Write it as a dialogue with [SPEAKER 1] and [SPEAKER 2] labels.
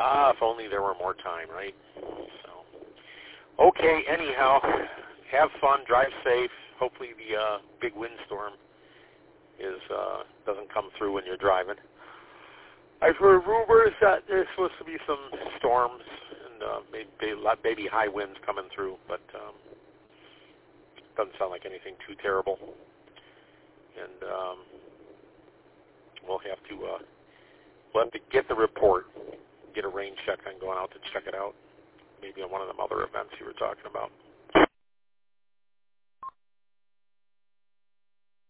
[SPEAKER 1] If only there were more time, right? So, okay, anyhow, have fun, drive safe. Hopefully the big windstorm doesn't come through when you're driving. I've heard rumors that there's supposed to be some storms and maybe high winds coming through, but doesn't sound like anything too terrible. And we'll have to get the report, get a rain check on going out to check it out, maybe on one of them other events you were talking about.